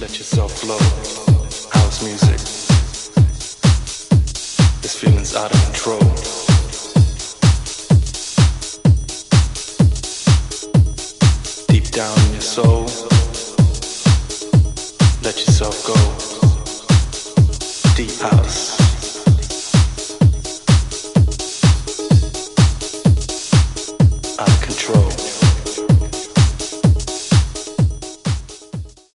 Let yourself flow. House music. This feeling's out of control. Deep down in your soul. Let yourself go. Deep house.